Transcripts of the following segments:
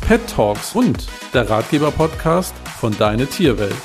Pet Talks und der Ratgeber-Podcast von Deine Tierwelt.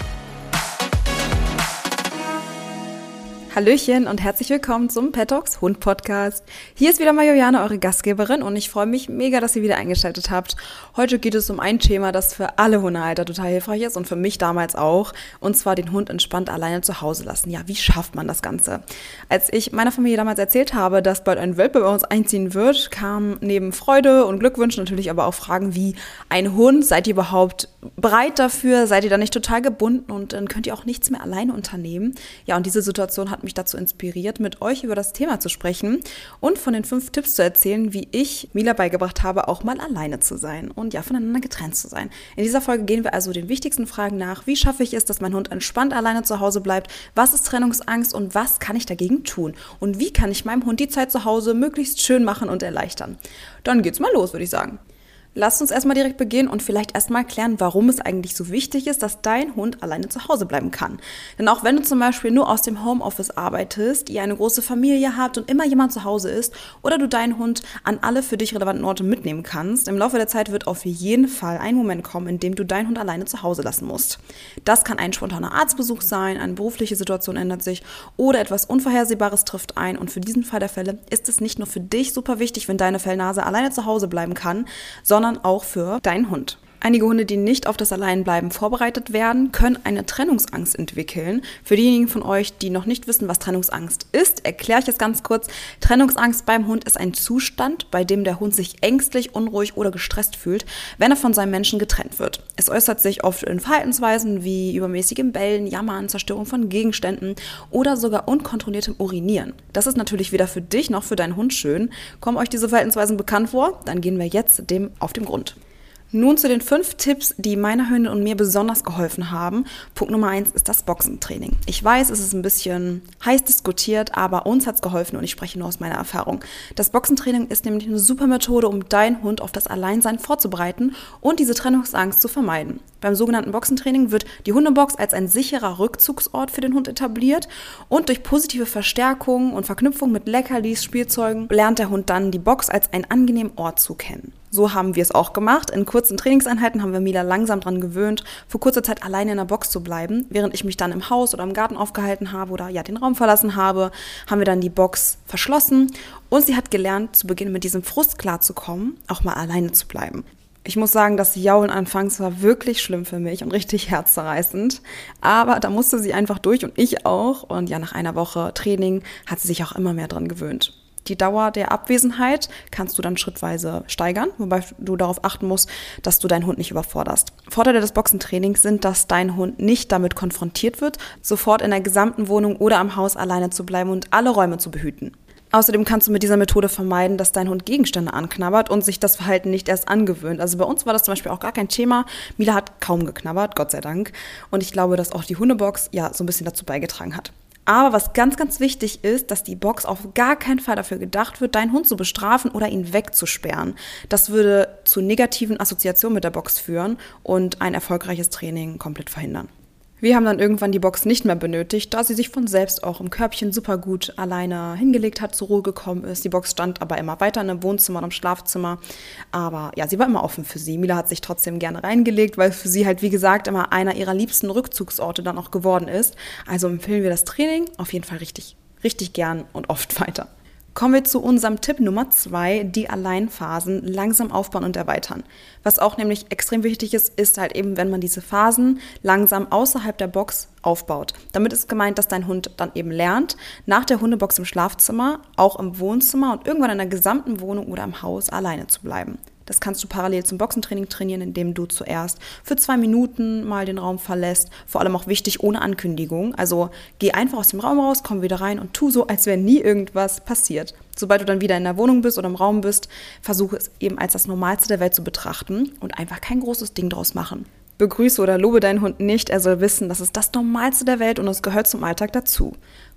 Hallöchen und herzlich willkommen zum Pet Talks Hund Podcast. Hier ist wieder mal Juliane, eure Gastgeberin, und ich freue mich mega, dass ihr wieder eingeschaltet habt. Heute geht es um ein Thema, das für alle Hundehalter total hilfreich ist und für mich damals auch, und zwar den Hund entspannt alleine zu Hause lassen. Ja, wie schafft man das Ganze? Als ich meiner Familie damals erzählt habe, dass bald ein Welpe bei uns einziehen wird, kamen neben Freude und Glückwunsch natürlich aber auch Fragen wie: ein Hund, seid ihr überhaupt bereit dafür? Seid ihr da nicht total gebunden und dann könnt ihr auch nichts mehr alleine unternehmen? Ja, und diese Situation hat mich dazu inspiriert, mit euch über das Thema zu sprechen und von den 5 Tipps zu erzählen, wie ich Mila beigebracht habe, auch mal alleine zu sein und ja, voneinander getrennt zu sein. In dieser Folge gehen wir also den wichtigsten Fragen nach: Wie schaffe ich es, dass mein Hund entspannt alleine zu Hause bleibt? Was ist Trennungsangst und was kann ich dagegen tun? Und wie kann ich meinem Hund die Zeit zu Hause möglichst schön machen und erleichtern? Dann geht's mal los, würde ich sagen. Lasst uns erstmal direkt beginnen und vielleicht erstmal klären, warum es eigentlich so wichtig ist, dass dein Hund alleine zu Hause bleiben kann. Denn auch wenn du zum Beispiel nur aus dem Homeoffice arbeitest, ihr eine große Familie habt und immer jemand zu Hause ist oder du deinen Hund an alle für dich relevanten Orte mitnehmen kannst, im Laufe der Zeit wird auf jeden Fall ein Moment kommen, in dem du deinen Hund alleine zu Hause lassen musst. Das kann ein spontaner Arztbesuch sein, eine berufliche Situation ändert sich oder etwas Unvorhersehbares trifft ein, und für diesen Fall der Fälle ist es nicht nur für dich super wichtig, wenn deine Fellnase alleine zu Hause bleiben kann, sondern auch für deinen Hund. Einige Hunde, die nicht auf das Alleinbleiben vorbereitet werden, können eine Trennungsangst entwickeln. Für diejenigen von euch, die noch nicht wissen, was Trennungsangst ist, erkläre ich es ganz kurz. Trennungsangst beim Hund ist ein Zustand, bei dem der Hund sich ängstlich, unruhig oder gestresst fühlt, wenn er von seinem Menschen getrennt wird. Es äußert sich oft in Verhaltensweisen wie übermäßigem Bellen, Jammern, Zerstörung von Gegenständen oder sogar unkontrolliertem Urinieren. Das ist natürlich weder für dich noch für deinen Hund schön. Kommen euch diese Verhaltensweisen bekannt vor? Dann gehen wir jetzt dem auf den Grund. Nun zu den 5 Tipps, die meiner Hündin und mir besonders geholfen haben. Punkt Nummer 1 ist das Boxentraining. Ich weiß, es ist ein bisschen heiß diskutiert, aber uns hat es geholfen und ich spreche nur aus meiner Erfahrung. Das Boxentraining ist nämlich eine super Methode, um deinen Hund auf das Alleinsein vorzubereiten und diese Trennungsangst zu vermeiden. Beim sogenannten Boxentraining wird die Hundebox als ein sicherer Rückzugsort für den Hund etabliert und durch positive Verstärkung und Verknüpfung mit Leckerlis, Spielzeugen lernt der Hund dann die Box als einen angenehmen Ort zu kennen. So haben wir es auch gemacht. In kurzen Trainingseinheiten haben wir Mila langsam daran gewöhnt, für kurze Zeit alleine in der Box zu bleiben. Während ich mich dann im Haus oder im Garten aufgehalten habe oder ja den Raum verlassen habe, haben wir dann die Box verschlossen und sie hat gelernt, zu Beginn mit diesem Frust klarzukommen, auch mal alleine zu bleiben. Ich muss sagen, das Jaulen anfangs war wirklich schlimm für mich und richtig herzzerreißend, aber da musste sie einfach durch und ich auch, und ja, nach einer Woche Training hat sie sich auch immer mehr dran gewöhnt. Die Dauer der Abwesenheit kannst du dann schrittweise steigern, wobei du darauf achten musst, dass du deinen Hund nicht überforderst. Vorteile des Boxentrainings sind, dass dein Hund nicht damit konfrontiert wird, sofort in der gesamten Wohnung oder am Haus alleine zu bleiben und alle Räume zu behüten. Außerdem kannst du mit dieser Methode vermeiden, dass dein Hund Gegenstände anknabbert und sich das Verhalten nicht erst angewöhnt. Also bei uns war das zum Beispiel auch gar kein Thema. Mila hat kaum geknabbert, Gott sei Dank. Und ich glaube, dass auch die Hundebox ja so ein bisschen dazu beigetragen hat. Aber was ganz, ganz wichtig ist, dass die Box auf gar keinen Fall dafür gedacht wird, deinen Hund zu bestrafen oder ihn wegzusperren. Das würde zu negativen Assoziationen mit der Box führen und ein erfolgreiches Training komplett verhindern. Wir haben dann irgendwann die Box nicht mehr benötigt, da sie sich von selbst auch im Körbchen super gut alleine hingelegt hat, zur Ruhe gekommen ist. Die Box stand aber immer weiter in dem Wohnzimmer und im Schlafzimmer. Aber ja, sie war immer offen für sie. Mila hat sich trotzdem gerne reingelegt, weil für sie halt, wie gesagt, immer einer ihrer liebsten Rückzugsorte dann auch geworden ist. Also empfehlen wir das Training auf jeden Fall richtig, richtig gern und oft weiter. Kommen wir zu unserem Tipp Nummer 2, die Alleinphasen langsam aufbauen und erweitern. Was auch nämlich extrem wichtig ist, ist halt eben, wenn man diese Phasen langsam außerhalb der Box aufbaut. Damit ist gemeint, dass dein Hund dann eben lernt, nach der Hundebox im Schlafzimmer, auch im Wohnzimmer und irgendwann in der gesamten Wohnung oder im Haus alleine zu bleiben. Das kannst du parallel zum Boxentraining trainieren, indem du zuerst für 2 Minuten mal den Raum verlässt. Vor allem auch wichtig, ohne Ankündigung. Also geh einfach aus dem Raum raus, komm wieder rein und tu so, als wäre nie irgendwas passiert. Sobald du dann wieder in der Wohnung bist oder im Raum bist, versuche es eben als das Normalste der Welt zu betrachten und einfach kein großes Ding draus machen. Begrüße oder lobe deinen Hund nicht, er soll wissen, das ist das Normalste der Welt und es gehört zum Alltag dazu.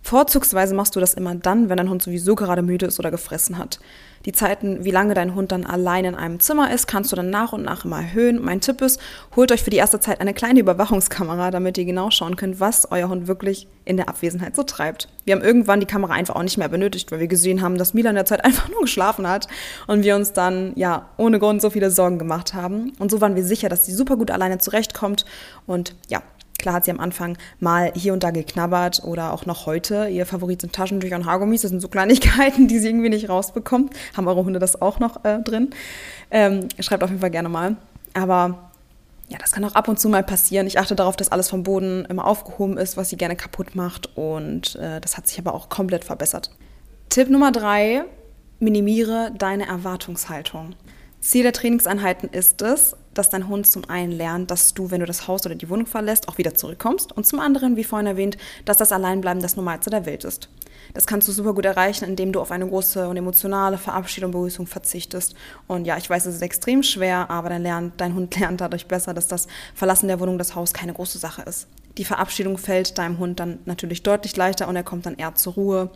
Vorzugsweise machst du das immer dann, wenn dein Hund sowieso gerade müde ist oder gefressen hat. Die Zeiten, wie lange dein Hund dann allein in einem Zimmer ist, kannst du dann nach und nach immer erhöhen. Mein Tipp ist, holt euch für die erste Zeit eine kleine Überwachungskamera, damit ihr genau schauen könnt, was euer Hund wirklich in der Abwesenheit so treibt. Wir haben irgendwann die Kamera einfach auch nicht mehr benötigt, weil wir gesehen haben, dass Mila in der Zeit einfach nur geschlafen hat und wir uns dann ohne Grund so viele Sorgen gemacht haben. Und so waren wir sicher, dass sie super gut alleine zurechtkommt und klar hat sie am Anfang mal hier und da geknabbert oder auch noch heute. Ihr Favorit sind Taschentücher und Haargummis. Das sind so Kleinigkeiten, die sie irgendwie nicht rausbekommt. Haben eure Hunde das auch noch drin? Schreibt auf jeden Fall gerne mal. Aber das kann auch ab und zu mal passieren. Ich achte darauf, dass alles vom Boden immer aufgehoben ist, was sie gerne kaputt macht. Und das hat sich aber auch komplett verbessert. Tipp Nummer 3, minimiere deine Erwartungshaltung. Ziel der Trainingseinheiten ist es, dass dein Hund zum einen lernt, dass du, wenn du das Haus oder die Wohnung verlässt, auch wieder zurückkommst und zum anderen, wie vorhin erwähnt, dass das Alleinbleiben das Normalste der Welt ist. Das kannst du super gut erreichen, indem du auf eine große und emotionale Verabschiedung und Begrüßung verzichtest. Und ich weiß, es ist extrem schwer, aber dein Hund lernt dadurch besser, dass das Verlassen der Wohnung, das Haus keine große Sache ist. Die Verabschiedung fällt deinem Hund dann natürlich deutlich leichter und er kommt dann eher zur Ruhe.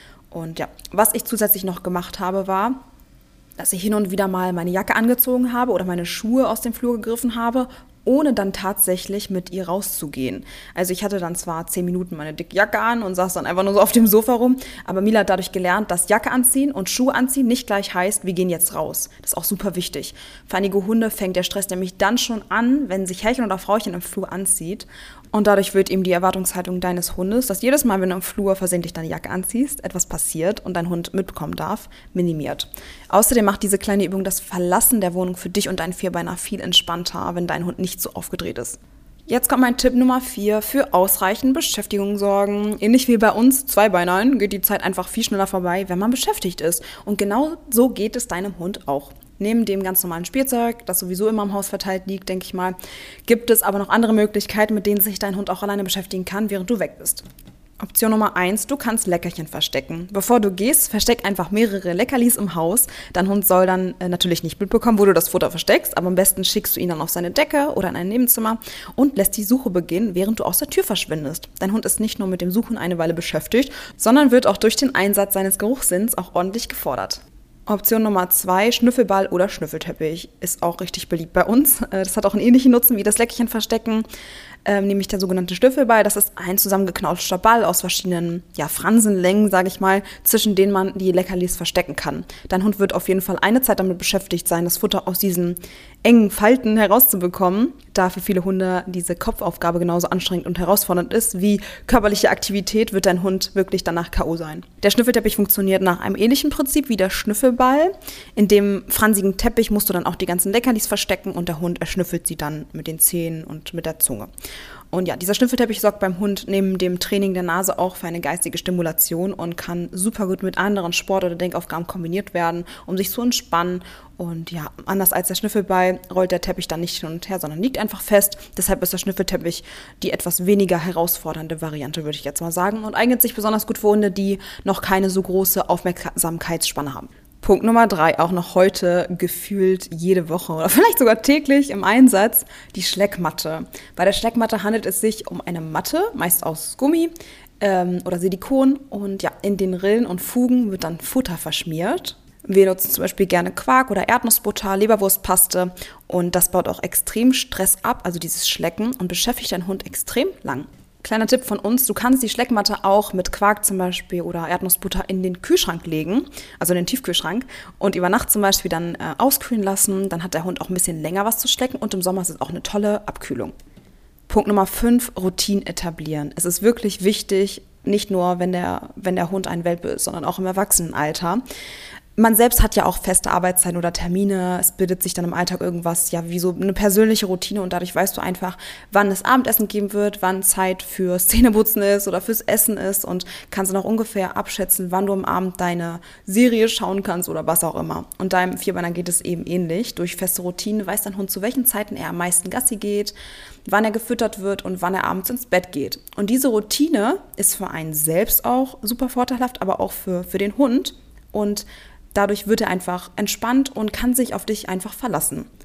Und was ich zusätzlich noch gemacht habe, war, dass ich hin und wieder mal meine Jacke angezogen habe oder meine Schuhe aus dem Flur gegriffen habe, ohne dann tatsächlich mit ihr rauszugehen. Also ich hatte dann zwar 10 Minuten meine dicke Jacke an und saß dann einfach nur so auf dem Sofa rum, aber Mila hat dadurch gelernt, dass Jacke anziehen und Schuhe anziehen nicht gleich heißt, wir gehen jetzt raus. Das ist auch super wichtig. Für einige Hunde fängt der Stress nämlich dann schon an, wenn sich Herrchen oder Frauchen im Flur anzieht. Und dadurch wird eben die Erwartungshaltung deines Hundes, dass jedes Mal, wenn du im Flur versehentlich deine Jacke anziehst, etwas passiert und dein Hund mitbekommen darf, minimiert. Außerdem macht diese kleine Übung das Verlassen der Wohnung für dich und deinen Vierbeiner viel entspannter, wenn dein Hund nicht so aufgedreht ist. Jetzt kommt mein Tipp Nummer 4, für ausreichend Beschäftigung sorgen. Ähnlich wie bei uns Zweibeinern geht die Zeit einfach viel schneller vorbei, wenn man beschäftigt ist. Und genau so geht es deinem Hund auch. Neben dem ganz normalen Spielzeug, das sowieso immer im Haus verteilt liegt, denke ich mal, gibt es aber noch andere Möglichkeiten, mit denen sich dein Hund auch alleine beschäftigen kann, während du weg bist. Option Nummer 1, du kannst Leckerchen verstecken. Bevor du gehst, versteck einfach mehrere Leckerlis im Haus. Dein Hund soll dann natürlich nicht mitbekommen, wo du das Futter versteckst, aber am besten schickst du ihn dann auf seine Decke oder in ein Nebenzimmer und lässt die Suche beginnen, während du aus der Tür verschwindest. Dein Hund ist nicht nur mit dem Suchen eine Weile beschäftigt, sondern wird auch durch den Einsatz seines Geruchssinns auch ordentlich gefordert. Option Nummer 2, Schnüffelball oder Schnüffelteppich, ist auch richtig beliebt bei uns. Das hat auch einen ähnlichen Nutzen wie das Leckerchen verstecken, nämlich der sogenannte Schnüffelball. Das ist ein zusammengeknautschter Ball aus verschiedenen Fransenlängen, sage ich mal, zwischen denen man die Leckerlis verstecken kann. Dein Hund wird auf jeden Fall eine Zeit damit beschäftigt sein, das Futter aus diesen engen Falten herauszubekommen, da für viele Hunde diese Kopfaufgabe genauso anstrengend und herausfordernd ist wie körperliche Aktivität, wird dein Hund wirklich danach K.O. sein. Der Schnüffelteppich funktioniert nach einem ähnlichen Prinzip wie der Schnüffelball. In dem fransigen Teppich musst du dann auch die ganzen Leckerlis verstecken und der Hund erschnüffelt sie dann mit den Zähnen und mit der Zunge. Und dieser Schnüffelteppich sorgt beim Hund neben dem Training der Nase auch für eine geistige Stimulation und kann super gut mit anderen Sport- oder Denkaufgaben kombiniert werden, um sich zu entspannen. Und anders als der Schnüffelball rollt der Teppich dann nicht hin und her, sondern liegt einfach fest. Deshalb ist der Schnüffelteppich die etwas weniger herausfordernde Variante, würde ich jetzt mal sagen. Und eignet sich besonders gut für Hunde, die noch keine so große Aufmerksamkeitsspanne haben. Punkt Nummer 3, auch noch heute gefühlt jede Woche oder vielleicht sogar täglich im Einsatz, die Schleckmatte. Bei der Schleckmatte handelt es sich um eine Matte, meist aus Gummi oder Silikon und in den Rillen und Fugen wird dann Futter verschmiert. Wir nutzen zum Beispiel gerne Quark oder Erdnussbutter, Leberwurstpaste und das baut auch extrem Stress ab, also dieses Schlecken und beschäftigt deinen Hund extrem lang. Kleiner Tipp von uns, du kannst die Schleckmatte auch mit Quark zum Beispiel oder Erdnussbutter in den Kühlschrank legen, also in den Tiefkühlschrank und über Nacht zum Beispiel dann auskühlen lassen. Dann hat der Hund auch ein bisschen länger was zu schlecken und im Sommer ist es auch eine tolle Abkühlung. Punkt Nummer 5, Routinen etablieren. Es ist wirklich wichtig, nicht nur wenn der Hund ein Welpe ist, sondern auch im Erwachsenenalter. Man selbst hat ja auch feste Arbeitszeiten oder Termine, es bildet sich dann im Alltag irgendwas, wie so eine persönliche Routine und dadurch weißt du einfach, wann es Abendessen geben wird, wann Zeit fürs Zähneputzen ist oder fürs Essen ist und kannst dann auch ungefähr abschätzen, wann du am Abend deine Serie schauen kannst oder was auch immer. Und deinem Vierbeiner geht es eben ähnlich. Durch feste Routinen weiß dein Hund, zu welchen Zeiten er am meisten Gassi geht, wann er gefüttert wird und wann er abends ins Bett geht. Und diese Routine ist für einen selbst auch super vorteilhaft, aber auch für den Hund und dadurch wird er einfach entspannt und kann sich auf dich einfach verlassen.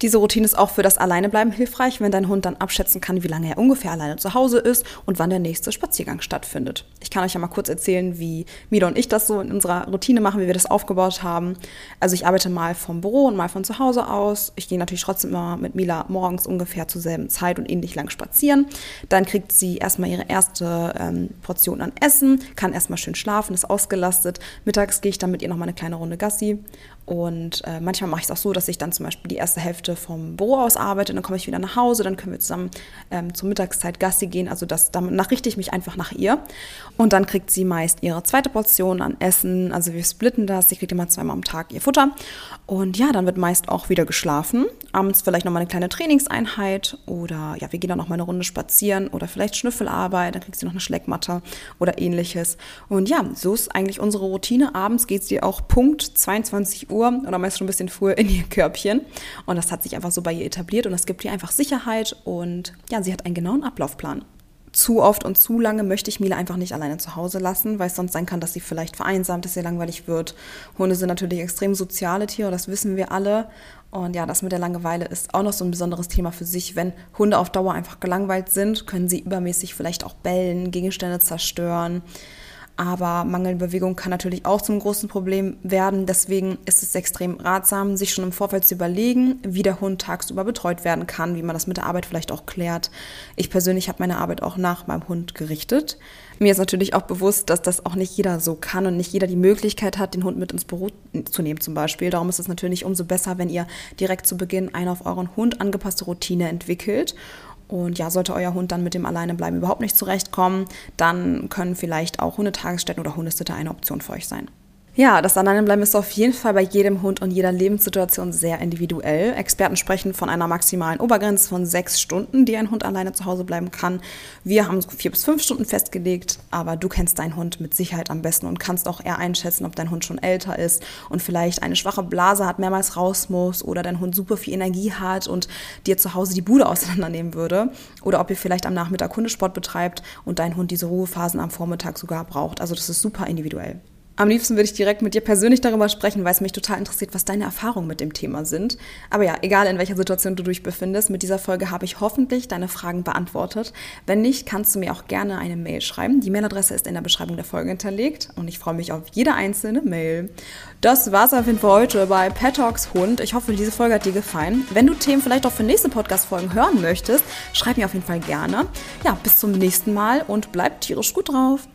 Diese Routine ist auch für das Alleinebleiben hilfreich, wenn dein Hund dann abschätzen kann, wie lange er ungefähr alleine zu Hause ist und wann der nächste Spaziergang stattfindet. Ich kann euch ja mal kurz erzählen, wie Mila und ich das so in unserer Routine machen, wie wir das aufgebaut haben. Also ich arbeite mal vom Büro und mal von zu Hause aus. Ich gehe natürlich trotzdem immer mit Mila morgens ungefähr zur selben Zeit und ähnlich lang spazieren. Dann kriegt sie erstmal ihre erste Portion an Essen, kann erstmal schön schlafen, ist ausgelastet. Mittags gehe ich dann mit ihr nochmal eine kleine Runde Gassi. Und manchmal mache ich es auch so, dass ich dann zum Beispiel die erste Hälfte vom Büro aus arbeite, dann komme ich wieder nach Hause, dann können wir zusammen zur Mittagszeit Gassi gehen, also danach richte ich mich einfach nach ihr. Und dann kriegt sie meist ihre zweite Portion an Essen, also wir splitten das, sie kriegt immer 2-mal am Tag ihr Futter. Und ja, dann wird meist auch wieder geschlafen, abends vielleicht nochmal eine kleine Trainingseinheit oder ja, wir gehen dann nochmal eine Runde spazieren oder vielleicht Schnüffelarbeit, dann kriegt sie noch eine Schleckmatte oder ähnliches. Und ja, so ist eigentlich unsere Routine. Abends geht sie auch Punkt 22 Uhr oder meist schon ein bisschen früher in ihr Körbchen. Und das hat sich einfach so bei ihr etabliert und das gibt ihr einfach Sicherheit und ja, sie hat einen genauen Ablaufplan. Zu oft und zu lange möchte ich Mila einfach nicht alleine zu Hause lassen, weil es sonst sein kann, dass sie vielleicht vereinsamt, dass ihr langweilig wird. Hunde sind natürlich extrem soziale Tiere, das wissen wir alle. Und ja, das mit der Langeweile ist auch noch so ein besonderes Thema für sich. Wenn Hunde auf Dauer einfach gelangweilt sind, können sie übermäßig vielleicht auch bellen, Gegenstände zerstören. Aber mangelnde Bewegung kann natürlich auch zum großen Problem werden. Deswegen ist es extrem ratsam, sich schon im Vorfeld zu überlegen, wie der Hund tagsüber betreut werden kann, wie man das mit der Arbeit vielleicht auch klärt. Ich persönlich habe meine Arbeit auch nach meinem Hund gerichtet. Mir ist natürlich auch bewusst, dass das auch nicht jeder so kann und nicht jeder die Möglichkeit hat, den Hund mit ins Büro zu nehmen zum Beispiel. Darum ist es natürlich umso besser, wenn ihr direkt zu Beginn eine auf euren Hund angepasste Routine entwickelt. Und ja, sollte euer Hund dann mit dem Alleinebleiben überhaupt nicht zurechtkommen, dann können vielleicht auch Hundetagesstätten oder Hundesitter eine Option für euch sein. Ja, das Alleinebleiben ist auf jeden Fall bei jedem Hund und jeder Lebenssituation sehr individuell. Experten sprechen von einer maximalen Obergrenze von 6 Stunden, die ein Hund alleine zu Hause bleiben kann. Wir haben so 4 bis 5 Stunden festgelegt, aber du kennst deinen Hund mit Sicherheit am besten und kannst auch eher einschätzen, ob dein Hund schon älter ist und vielleicht eine schwache Blase hat, mehrmals raus muss oder dein Hund super viel Energie hat und dir zu Hause die Bude auseinandernehmen würde oder ob ihr vielleicht am Nachmittag Hundesport betreibt und dein Hund diese Ruhephasen am Vormittag sogar braucht. Also das ist super individuell. Am liebsten würde ich direkt mit dir persönlich darüber sprechen, weil es mich total interessiert, was deine Erfahrungen mit dem Thema sind. Aber ja, egal in welcher Situation du dich befindest, mit dieser Folge habe ich hoffentlich deine Fragen beantwortet. Wenn nicht, kannst du mir auch gerne eine Mail schreiben. Die Mailadresse ist in der Beschreibung der Folge hinterlegt und ich freue mich auf jede einzelne Mail. Das war's auf jeden Fall heute bei Pet Talks Hund. Ich hoffe, diese Folge hat dir gefallen. Wenn du Themen vielleicht auch für nächste Podcast-Folgen hören möchtest, schreib mir auf jeden Fall gerne. Ja, bis zum nächsten Mal und bleib tierisch gut drauf.